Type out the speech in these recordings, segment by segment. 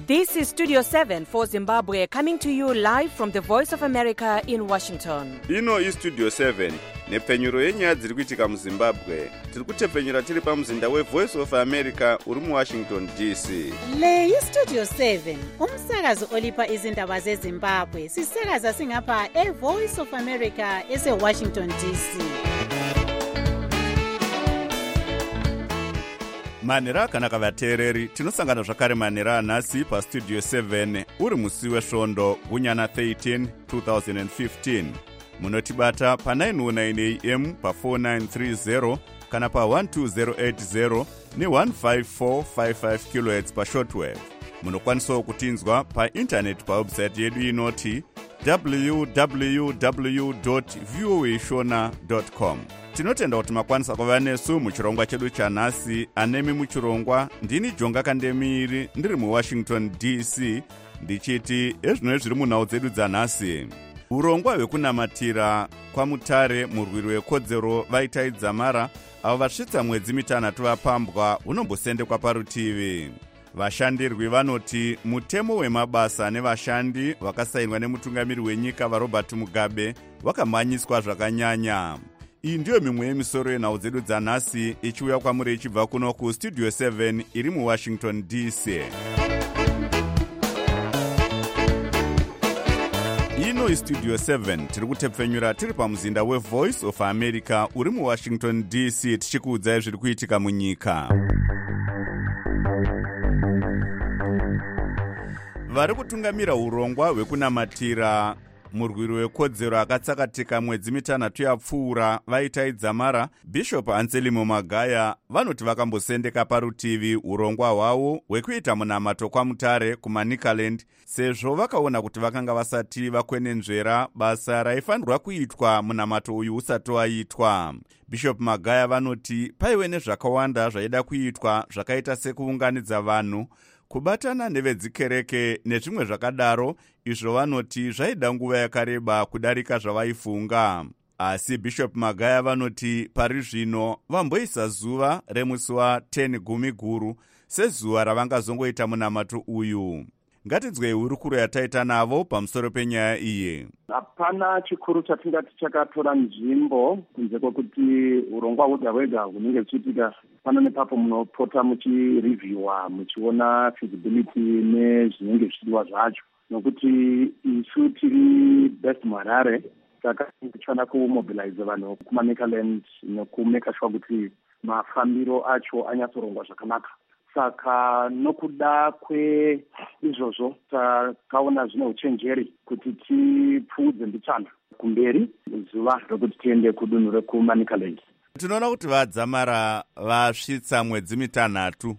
This is Studio 7 for Zimbabwe, coming to you live from the Voice of America in Washington. Ino iStudio 7 nepfenyuro yenyaya dziri kuitika muZimbabwe. Tiri kutepfenyura tiri pamuzinda weVoice of America uri muWashington DC. Le iStudio 7 umsakazo olipa izindaba zeZimbabwe. Sisakaza singapha eVoice of America eseWashington DC. Manera kana kavateereri tinosangana zvakare manera anhasi paStudio 7 uri musi wesvondo gunyana 13 2015. Munotibata pa 909 AM pa 4930 kana pa 12080 ne 15455 kHz pa shortwave. Munokwanisawo kutinzwa pa internet pa website yedu inoti www.voashona.com. Tinotenda kuti makwanisa kuva nesu muchirongwa chedu chanhasi. Anemi muchirongwa ndini Jonga Kandemiri ndiri muWashington DC ndichiti ezvino zviri munhau dzedu dzanhasi. Urongwa hwekunamatira kwaMutare murwiri wekodzero vaitaidza mara avo vasvitsa mwedzi mitanhatu vapambwa hunombosendekwa parutivi. Vashandirwi vanoti mutemo wemabasa nevashandi wakasainwa nemutungamiri wenyika vaRobert Mugabe wakamhanyiswa zvakanyanya. Iyi ndiyo mimwe yemisoro yenhau dzedu dzanhasi ichiuya kwamuri ichibva kuno kuStudio 7 iri muWashington DC. Ino iStudio 7 tiri kutepfenyura tiri pamuzinda weVoice of America uri muWashington DC tichikuudzai zviri kuitika munyika. Vari kutungamira urongwa hwekunamatira murwiri wekodzero akatsakatika mwedzi mitanhatu yapfuura vaitaidza mara, Bishop Anselmo Magaya vanoti vakambosendeka parutivi urongwa hwavo hwekuita munamato kwaMutare kuManicaland sezvo vakaona kuti vakanga vasati vakwenenzvera basa raifanirwa kuitwa munamato uyu usati waitwa. Bishop Magaya vanoti paive nezvakawanda zvaida kuitwa zvakaita sekuunganidza vanhu, kubatana nevedzikereke nezvimwe zvakadaro, izvo vanoti zvaida nguva yakareba kudarika zvavaifunga. Asi Bishop Magaya vanoti pari zvino vamboisa zuva remusi wa10 gumiguru sezuva ravangazongoita munamato uyu. Ngatidzwei hurukuro yataita navo pamusoro penyaya iyi. Hapana chikuru chatingati chakatora nzvimbo kunze kwekuti urongwa hwega hwega hunenge huchiitika pano nepapo munopota muchirevhiewa muchiona feasibility nezvinenge zvichidiwa zvacho, nokuti isu tiri best muHarare saka tichifana kumobilize vanhu kuManicaland nekumeka sure kuti mafambiro acho anyatsorongwa zvakanaka. Saka nokuda kweizvozvo takaona zvine uchenjeri kuti tipfuudze mbichana kumberi zuva rokuti tiende kudunhu rekuManicaland. Tinoona kuti vadzamara vasvitsa mwedzi mitanhatu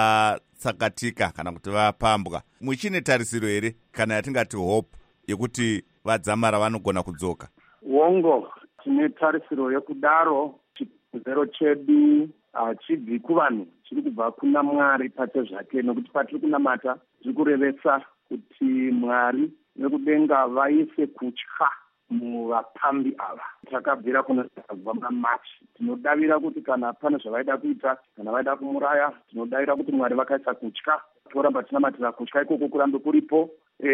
vatsakatika kana kuti vapambwa. Muchine tarisiro here kana yatingati hope yekuti vadzamara vanogona kudzoka? Wongo, tine tarisiro yekudaro. Chikonzero chedu hachibvi kuvanhu, chiri kubva kuna Mwari pachezvake, nokuti patiri kunamata tiri kurevesa kuti Mwari nekudenga vaise kutya muvapambi ava. Takabvira kunobva maMachi. Tinodavira kuti kana pane zvavaida kuita, kana vaida kumuraya, tinodavira kuti Mwari vakaisa kutya. Toramba tinamatira kutya ikoko kurambe kuripo.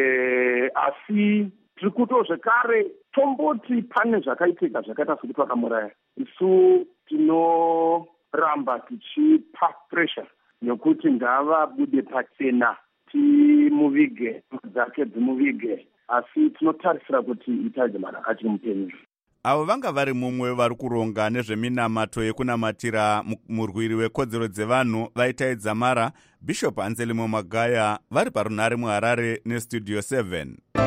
Asi tiri kuto zvekare tomboti pane zvakaitika zvakaita sokuti vakamuraya. Isu tinoramba tichipa pressure nekuti ngavabude pachena, timuvige dzake dzimuvige, asi tinotarisira kuti itaidze mara achiri mupenyu. Avo vanga vari mumwe vari kuronga nezveminamato yekunamatira murwiri wekodzero dzevanhu vaitaidza mara, Bishop Anselmo Magaya vari parunhare muHarare neStudio 7.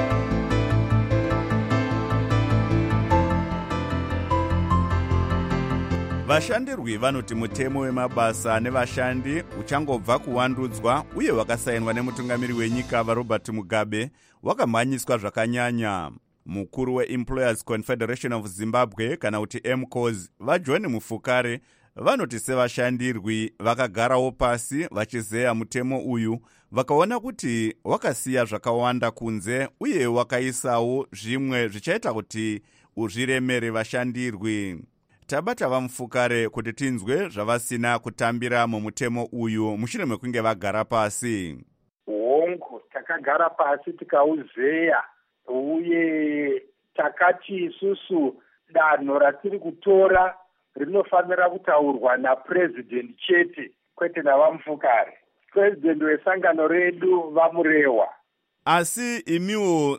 Vashandirwi vanoti mutemo wemabasa nevashandi uchangobva kuwandudzwa uye wakasainwa nemutungamiri wenyika vaRobert Mugabe wakamhanyiswa zvakanyanya. Mukuru weEmployers Confederation of Zimbabwe kana kuti MCOS vaJohn Mufukare vanoti sevashandirwi vakagarawo pasi vachizeya mutemo uyu, vakaona kuti wakasiya zvakawanda kunze uye wakaisawo zvimwe zvichaita kuti uzviremere vashandirwi. Tabata vaMufukare kuti tinzwe zvavasina kutambira mumutemo uyu mushure mekunge vagara pasi. Hongu takagara pasi tikauzeya, uye takati isusu danho ratiri kutora rinofanira kutaurwa napurezidendi chete, kwete navamufukare. Purezidendi wesangano redu vamurehwa. Asi imiwo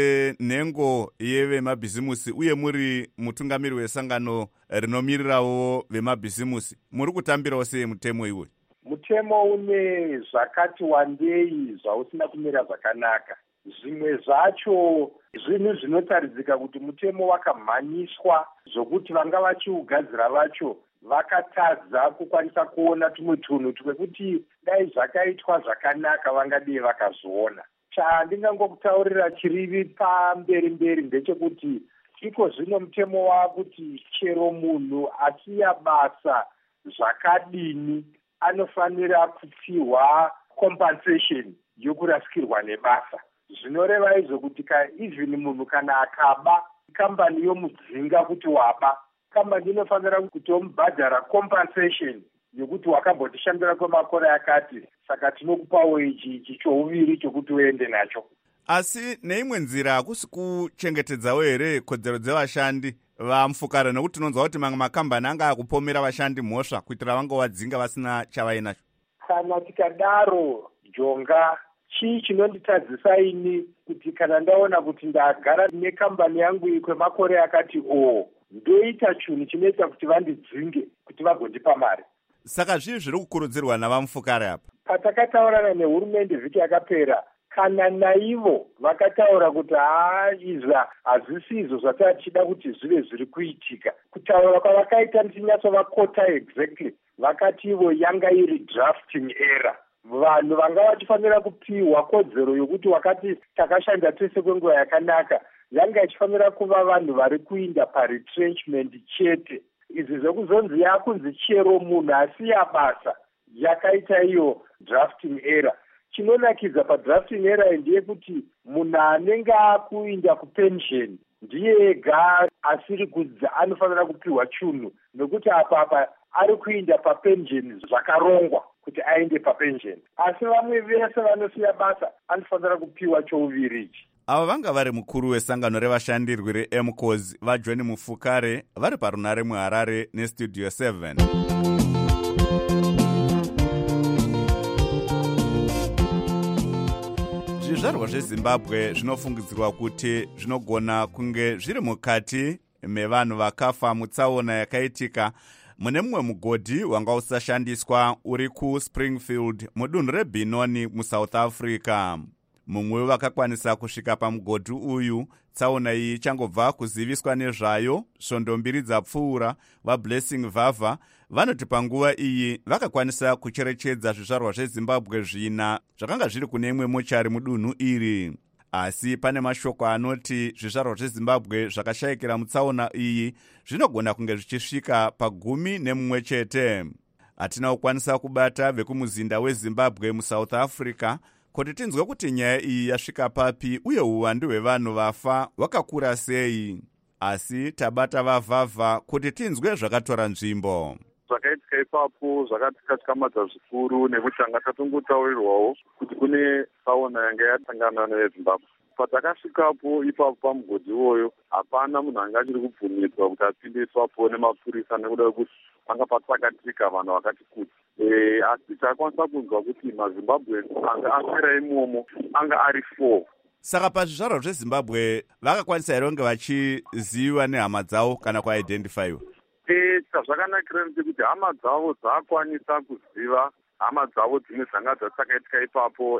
senhengo yevemabhizimusi uye muri mutungamiri wesangano rinomirirawo vemabhizimusi, muri kutambirawo sei mutemo iwe? Mutemo une zvakati wandei zvausina kumira zvakanaka. Zvimwe zvacho zvinhu zvinotaridzika kuti mutemo wakamhanyiswa zvokuti vanga vachiugadzira vacho vakatadza kukwanisa kuona tumwe tunhu twekuti dai zvakaitwa zvakanaka vangadei vakazviona. Chandingangokutaurira chirivi pamberi ndechekuti iko zvino mutemo wakuti chero munhu asiya basa zvakadini anofanira kupiwa compensation yokurasikirwa nebasa. Zvinoreva izvo kuti even munhu kana akaba kambani yomudzinga kuti waba, kambani inofanira kutomubhadhara compensation yokuti wakambotishambira kwemakore akati, saka tinokupawo ichi chouviri chokuti uende nacho. Asi neimwe nzira hakusi kuchengetedzawo here kodzero dzevashandi vamufukare, nokuti tinonzwa kuti mamwe makambani anga akupomera vashandi mhosva kuitira vanga vadzinga vasina chavainacho. Kana tikadaro jonga, chii chinonditadzisa ini kuti kana ndaona kuti ndagara nekambani yangu kwemakore akati ndoita chinhu chinoita kuti vandidzinge kuti vagondipa mari. Saka zvii zviri kukurudzirwa navamufukare apa? Patakataurana nehurumende vhiki yakapera, kana naivo vakataura kuti izva hazvisi izvo zvatachida kuti zvive zviri kuitika. Kutaura kwavakaita ndichinyatsovakota exactly, vakati ivo yanga iri drafting error. Vanhu vanga vachifanira kupiwa kodzero yokuti wakati takashanda tese kwenguva yakanaka, yanga ichifanira kuva vanhu vari kuinda paretrenchment chete. Izvi zvekuzonzi yakunzi chero munhu asiya basa yakaita iyo drafting error. Chinonakidza padrafting error ndeyekuti munhu anenge akuinda kupension ndiye ega asiri kudza anofanira kupiwa chunhu, nokuti apa ari kuinda papension zvakarongwa kuti aende papension. Asi vamwe vese vanosiya basa anofanira kupiwa chouviri ichi. Ava vanga vari mukuru wesangano revashandirwi reMCOS vaJohn Mufukare vari parunare muHarare neStudio 7. Zvizvarwa zveZimbabwe zvinofungidzirwa kuti zvinogona kunge zviri mukati mevanhu vakafa mutsaona yakaitika mune mumwe mugodhi wanga usashandiswa uri kuSpringfield mudunhu reBenoni muSouth Africa. Mumwe wevakakwanisa kusvika pamugodhi uyu tsaona iyi ichangobva kuziviswa nezvayo svondo mbiri dzapfuura, vaBlessing Vavha vanoti panguva iyi vakakwanisa kucherechedza zvizvarwa zveZimbabwe zvina zvakanga zviri kune imwe mochari mudunhu iri. Asi pane mashoko anoti zvizvarwa zveZimbabwe zvakashayikira mutsaona iyi zvinogona kunge zvichisvika pa11 chete. Hatina kukwanisa kubata vekumuzinda weZimbabwe muSouth Africa kuti tinzwe kuti nyaya iyi yasvika papi uye uwandu hwevanhu vafa wakakura sei. Asi tabata vaVavha kuti tinzwe zvakatora nzvimbo. Zvakaitika ipapo zvakatikatikamadza zvikuru nekuti tanga tatongotaurirwawo kuti kune tsaona yanga yatangana neZimbabwe. Patakasvikapo ipapo pamugodhi iwoyo hapana munhu anga achiri kubvumirwa kuti apinde ipapo nemapurisa nekuda kwekuti panga patsakatika vanhu vakati kuti. Asi takwanisa kunzwa kuti maZimbabwe anga apera imomo anga ari 4. Saka pazvizvarwa zveZimbabwe vakakwanisa here kunge vachiziviwa nehama dzavo kana kuidentifaiwa? Chazvakanakira ndechekuti hama dzavo dzakwanisa kuziva hama dzavo dzimwe dzanga dzatsakaitika ipapo.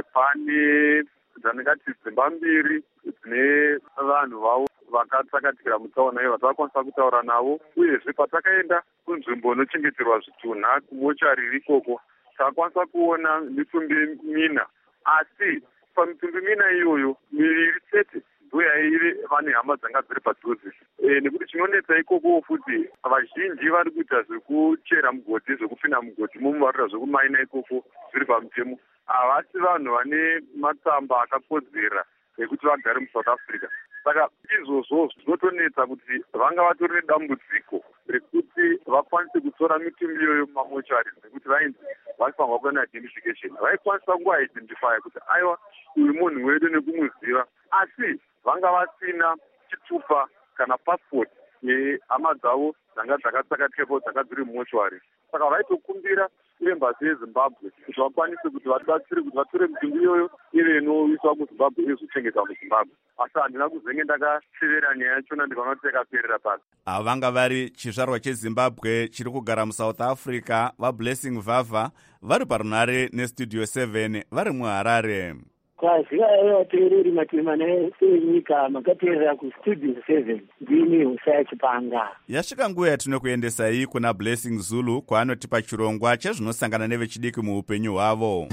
Pane dzandingati dzimba mbiri dzine vanhu vavo vakatsakatikira mutsaona iyo vatakwanisa kutaura navo, uyezve patakaenda kunzvimbo inochengeterwa zvitunha kumochari iri ikoko takwanisa kuona mitumbi mina. Asi pamitumbi mina iyoyo miviri chete ndiyo yaive vane hama dzanga dziri padhuze. Nekuti chinonetsa ikoko futi vazhinji vari kuita zvekuchera mugodhi, zvekupinda mugodhi momuvarira zvekumaina ikoko zviri pamutemo. Havasi vanhu vane matsamba akakodzera ekuti vagare muSouth Africa. Saka izvozvo zvinotonetsa kuti vanga vatori nedambudziko rekuti vakwanise kutora mitumbi iyoyo mumamochari nekuti vainzi vaifangwa kuona identification. Vaikwanisa kungoidentify kuti aiwa uyu munhu wedu nekumuziva, asi vanga vasina chitupa kana passport yehama dzavo dzanga dzakatsakatepo dzanga dziri mumochwari. Saka vaitokumbira embassy yeZimbabwe kuti vakwanise kuti vabatsire kuti vatore mitungu iyoyo ive inoiswa kuZimbabwe izochengetwa muZimbabwe. Asi handina kuzenge ndakatevera nyaya yachona ndikaona kuti yakaperera pasi. Vanga vari chizvarwa cheZimbabwe chiri kugara muSouth Africa, vaBlessing Vavha vari parunare neStudio 7 vari muHarare. Kwaziva vateereri matema nenyika makateerera kuStudio 7 ndini Hosea Chipanga. Yasvika nguva yatinokuendesai kuna Blessing Zulu kwaanotipa chirongwa chezvinosangana nevechidiki muupenyu hwavo.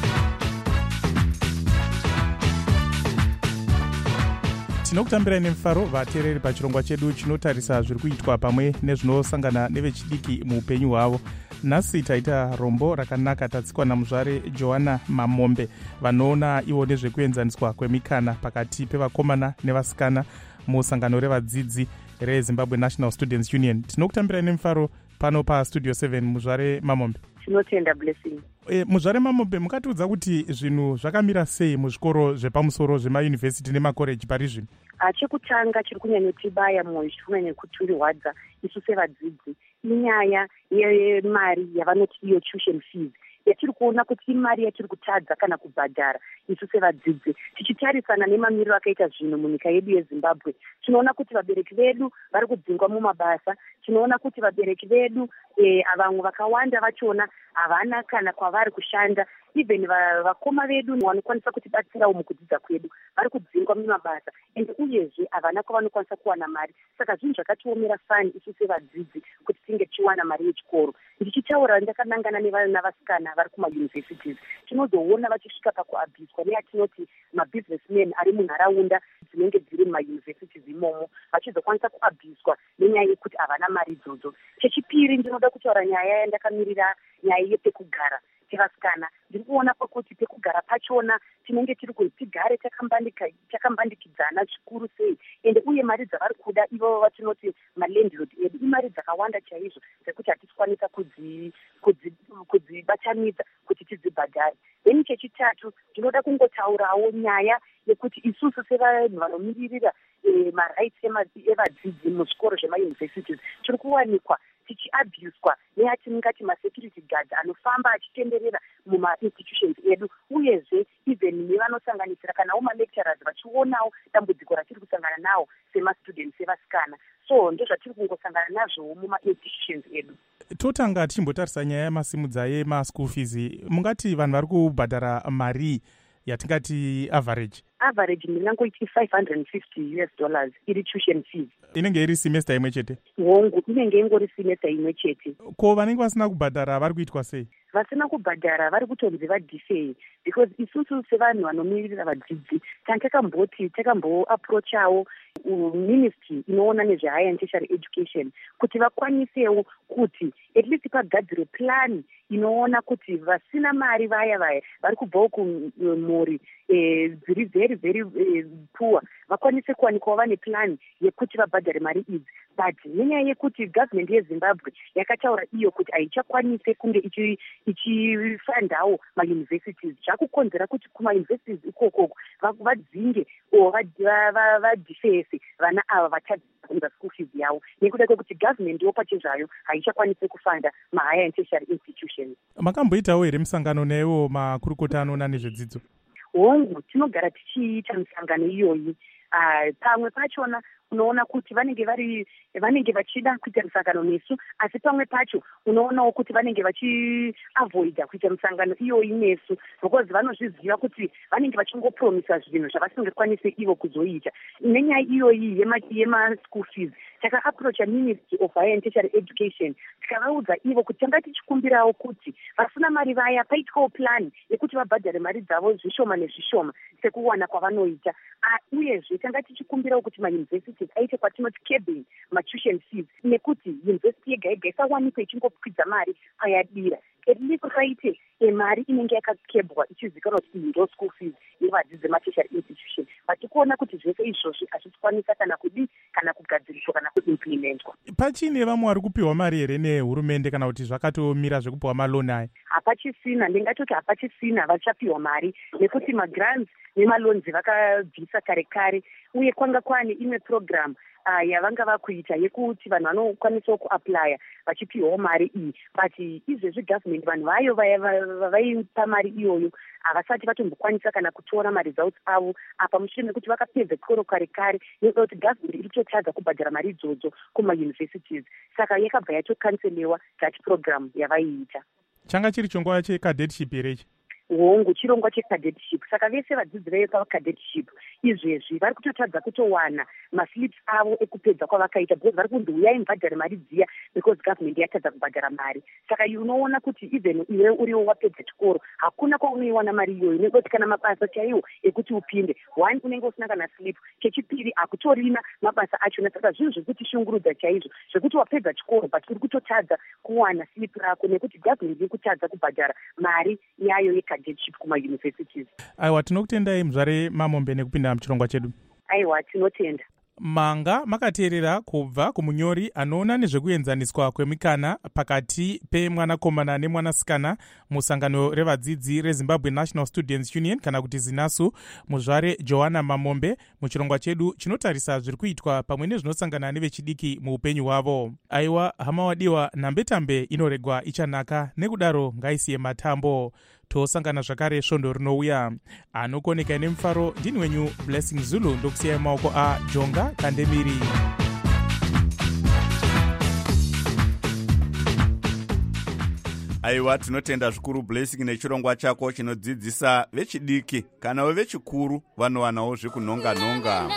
Tinokutambirai nemufaro vateereri pachirongwa chedu chinotarisa zviri kuitwa pamwe nezvinosangana nevechidiki muupenyu hwavo. Nhasi taita rombo rakanaka tatsikwa namuzvare Joanna Mamombe vanoona ivo nezvekuenzaniswa kwemikana pakati pevakomana nevasikana musangano revadzidzi reZimbabwe National Students Union. Tinokutambirai nemufaro pano paStudio 7 muzvare Mamombe. Tinotenda Blessing. Muzvare Mamombe, mukatiudza kuti zvinhu zvakamira sei muzvikoro zvepamusoro zvemayunivhesiti nemakoreji pari zvino? Chekutanga chiri kunyanyotibaya mwoyo, chiri kunyanyokuturiwadza isu sevadzidzi inyaya yemari yavanoti iyo tuition fees yatiri kuona kuti imari yatiri kutadza kana kubhadhara isu sevadzidzi. Tichitarisana nemamiriro akaita zvino munyika yedu yeZimbabwe, tinoona kuti vabereki vedu vari kudzingwa mumabasa, tinoona kuti vabereki vedu vamwe vakawanda vachona havana kana kwavari kushanda. Even vakoma vedu vanokwanisa kutibatsirawo mukudzidza kwedu vari kudzingwa mumabasa, ende uyezve havana kwavanokwanisa kuwana mari. Saka zvinhu zvakatiomera fani isu sevadzidzi kuti tinge tichiwana mari yechikoro. Ndichitaura ndakanangana navasikana vari kumayunivhesities, tinozoona vachisvika pakuabhiswa neyatinoti mabusinessmen ari munharaunda dzinenge dziri mumayunivhesities imomo, vachizokwanisa kuabhiswa nenyaya yekuti havana mari idzodzo. Chechipiri, ndinoda kutaura nyaya yandakamirira, nyaya yepekugara tevasikana. Ndiri kuona pakuti pekugara pachona tinenge tiri kuti tigare takambandikidzana zvikuru sei, ende uye mari dzavari kuda ivo vatinoti malandlord edu imari dzakawanda chaizvo dzekuti hatikwanisa kudzibatanidza kuti tidzibhadhare. Then chechitatu, ndinoda kungotaurawo nyaya yekuti isusu sevanhu vanomiririra marights evadzidzi muzvikoro zvemayunivhesities tiri kuwanikwa tichiabhuswa neyatingati masecurity guards anofamba achitenderera mumainstitutions edu, uyezve even nevanosanganisira kanawo malecturers vachionawo dambudziko ratiri kusangana nawo semastudents evasikana. So ndozvatiri kungosangana nazvowo mumainstitutions edu. Totanga tichimbotarisa nyaya yamasimudza yemaschool fees, mungati vanhu vari kubhadhara mari yatingati average ndingangoiti $550 iri tuition fees. Inenge iri semester imwe chete? Hongu, inenge ingori semester imwe chete. Ko vanenge vasina kubhadhara vari kuitwa sei? Vasina kubhadhara vari kutonzi vadefay, because isusu sevanhu vanomiririra vadzidzi takamboapproachawo ministry inoona nezvehigher and tertiary education kuti vakwanisewo kuti at least pagadzire plan inoona kuti vasina mari vaya vari kubvawo kumhuri dziri very very poor vakwanise kuwanikwawo vane plan yekuti vabhadhare mari idzi. But nenyaya yekuti government yeZimbabwe yakataura iyo kuti haichakwanise kunge ichifandawo mauniversities, zvakukonzera kuti kumauniversities ikokoko vadzinge vadefese vana ava vatadza school fees yavo, nekuda kwekuti government yo pachezvayo haichakwanise kufanda mahigher and tertiary institutions. Makamboitawo here musangano newo makurukota anoona nezvedzidzo? Hongu, tinogara tichiita misangano iyoyi. Pamwe pachona unoona kuti vanenge vachida kuita misangano nesu, asi pamwe pacho unoonawo kuti vanenge vachiavoida kuita misangano iyoyi nesu, because vanozviziva kuti vanenge vachingopromisa zvinhu zvavasingakwanise ivo kuzoita. Nenyaya iyoyi yemaschool fees, takaapproacha Ministry of Higher and Tertiary Education tikavaudza ivo kuti tanga tichikumbirawo kuti vasina mari vaya paitwawo plan yekuti vabhadhare mari dzavo zvishoma nezvishoma sekuwana kwavanoita. Uyezve tanga tichikumbirawo kuti mauniversities aite kwatinoti cabin matuition fees, nekuti university yega yega isawanikwa ichingokwidza mari payadira. At least paite mari inenge yakakebwa ichizikanwa kuti ndo school fees yevadzidzi matertiary institution. Vatikuona kuti zvese izvozvi hazvikwanisa kana kugadziriswa kana kuimplementwa. Pachine vamwe vari kupiwa mari here nehurumende kana kuti zvakatomira zvekupiwa maloni aya? hapachisina, ndingatoti hapachisina vachapiwa mari nekuti magrants nemalonzi vakabvisa kare kare, uye kwanga kwane imwe program yavanga vakuita yekuti vanhu vanokwanisawo kuaplya vachipiwawo mari iyi. But izvezvi government vanhu vayo vaipa mari iyoyo havasati vatombokwanisa kana kutora maresults avo apa mushure mekuti vakapedza chikoro kare kare. Inoda kuti government iri kutotadza kubhadhara mari idzodzo kumauniversities, saka yakabva yatokanselewa that program yavaiita. Changa chiri chirongwa checadetship here ichi? Hongu, chirongwa checadetship. Saka vese vadzidzi veyo pavacadetship izvezvi vari kutotadza kutowana maslips avo ekupedza kwavakaita, because vari kundiuyai mubhadhare mari dziya because government yatadza kubhadhara mari. Saka unoona kuti even iwe uriwo wapedza chikoro hakuna kwaunoiwana mari iyoyo, nekuti kana mabasa chaiwo ekuti upinde, one unenge usina kana slip, chechipiri hakutorina mabasa achona. Saka zvinhu zvekuti shungurudza chaizvo zvekuti wapedza chikoro but uri kutotadza kuwana slip rako nekuti government iri kutadza kubhadhara mari yayo yecadetship kumauniversities. Aiwa, tinokutendai muzvare Mamombe nekupinda muchirongwa chedu. Aiwa, tinotenda. Manga makateerera kubva kumunyori anoona nezvekuenzaniswa kwemikana pakati pemwanakomana nemwanasikana musangano revadzidzi reZimbabwe National Students Union kana kuti ZINASU, muzvare Joanna Mamombe muchirongwa chedu chinotarisa zviri kuitwa pamwe nezvinosangana nevechidiki muupenyu hwavo. Aiwa, hama wadiwa, nhambetambe inoregwa ichanaka, nekudaro ngaisiye matambo. Tosangana zvakare svondo rinouya. Anokoneka nemufaro ndini wenyu Blessing Zulu, ndokusiyai maoko aJonga Kandemiri. Aiwa, tinotenda zvikuru Blessing nechirongwa chako chinodzidzisa vechidiki kana vechikuru vanowanawo zvekunonga-nonga.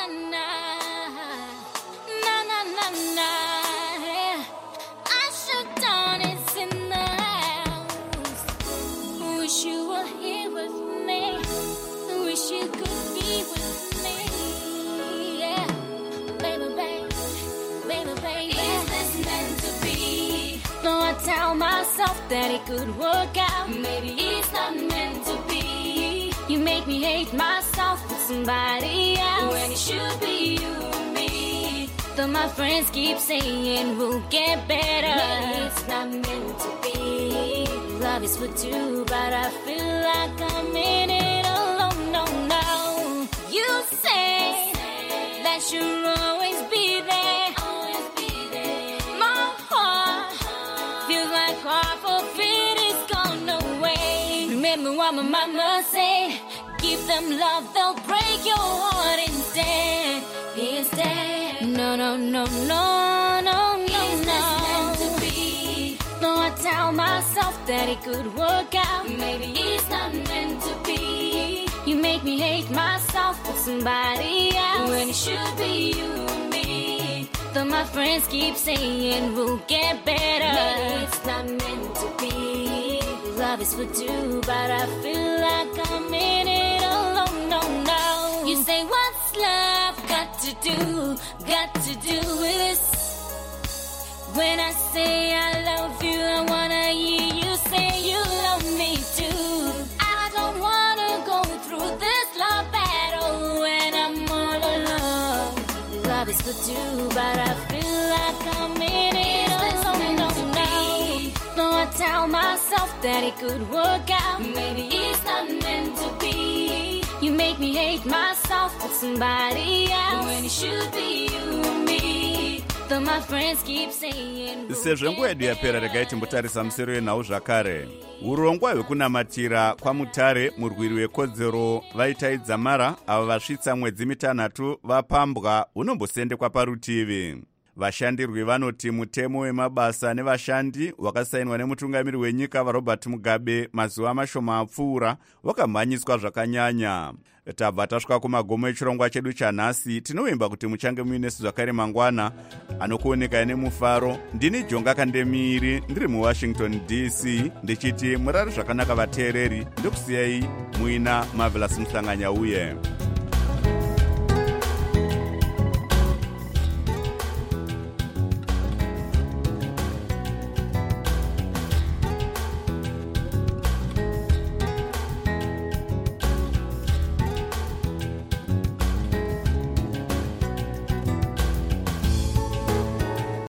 Tell myself that it could work out. Maybe it's not meant to be. You make me hate myself with somebody else when it should be you and me. Though my friends keep saying we'll get better, maybe it's not meant to be. Love is for two, but I feel like I'm in it alone. No, no. You say that you'll always be there. Remember what my mama said, give them love, they'll break your heart instead. No, no, no, no, no, no, no. Meant to be. Though I tell myself that it could work out, maybe it's not meant to be. You make me hate myself with somebody else when it should be you and me. Though my friends keep saying we'll get better, maybe it's not meant to be. Love is for two, but I feel like I'm in it alone. No, no. You say what's love got to do with this? When I say I love you, I wanna hear you say you love me too. I don't wanna go through this love battle when I'm all alone. Love is for two, but I feel like I'm in it alone. No, no. No, I tell myself that it could work out. Maybe it's not meant to be. You make me hate myself with somebody else when it should be you and me. Though my friends keep saying. Sezvo nguva yedu yapera, regai timbotarisa musero yenhau zvakare. Urongwa hwekunamatira kwaMutare murwiri wekodzero vaitaidza mara avo vasvitsa mwedzi mitanhatu vapambwa hunombosendekwa parutivi. Vashandirwi vanoti mutemo wemabasa nevashandi wakasainwa nemutungamiri wenyika vaRobert Mugabe mazuva mashoma apfuura wakamhanyiswa zvakanyanya. Tabva tasvika kumagomo echirongwa chedu chanhasi. Tinovimba kuti muchange muinesu zvakare mangwana. Anokuoneka nemufaro ndini Jonga Kandemiri, ndiri muWashington DC, ndichiti murari zvakanaka vateereri, ndokusiyai muina Marvelous Muhlanganya uye.